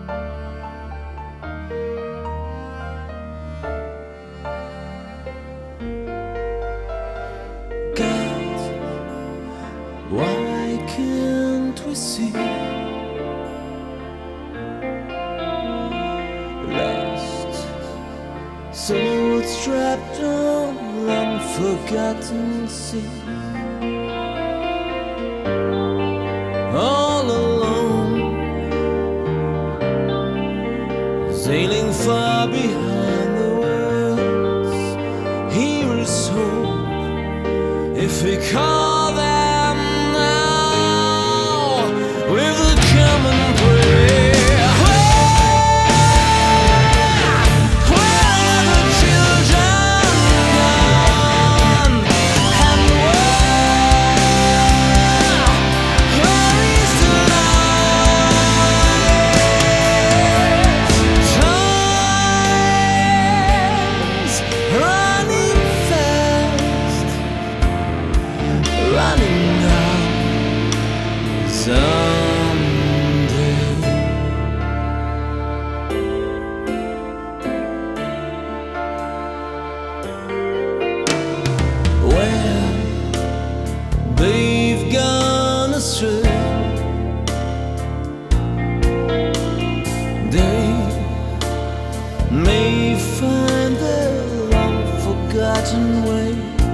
God, why can't we see? Lost, souls trapped on unforgotten sea. All alone, sailing far behind the words. Here is hope if we call them now with a common prayer. Where are the children gone? And where is the light? Time's running fast, running out someday. Well, they've gone astray. They may find their long-forgotten way.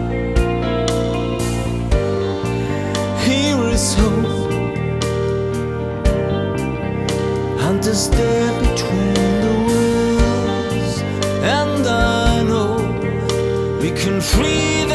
Here is hope, hunters stare between the worlds, and I know we can free them.